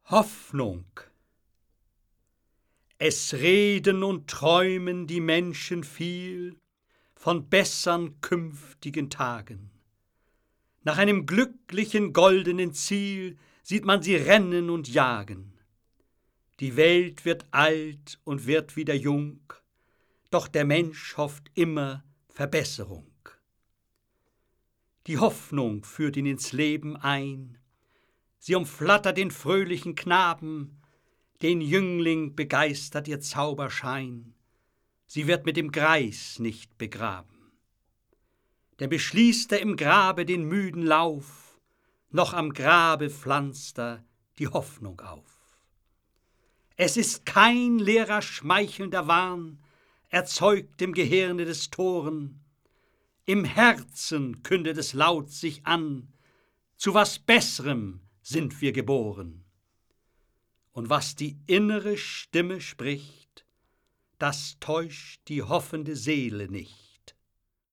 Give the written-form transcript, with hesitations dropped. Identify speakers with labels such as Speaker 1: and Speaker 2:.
Speaker 1: Hoffnung. Es reden und träumen die Menschen viel von bessern künftigen Tagen. Nach einem glücklichen goldenen Ziel sieht man sie rennen und jagen. Die Welt wird alt und wird wieder jung, doch der Mensch hofft immer Verbesserung. Die Hoffnung führt ihn ins Leben ein, sie umflattert den fröhlichen Knaben, den Jüngling begeistert ihr Zauberschein, sie wird mit dem Greis nicht begraben. Denn beschließt er im Grabe den müden Lauf, noch am Grabe pflanzt er die Hoffnung auf. Es ist kein leerer schmeichelnder Wahn, erzeugt im Gehirne des Toren, im Herzen kündet es laut sich an, zu was Besserem sind wir geboren. Und was die innere Stimme spricht, das täuscht die hoffende Seele nicht.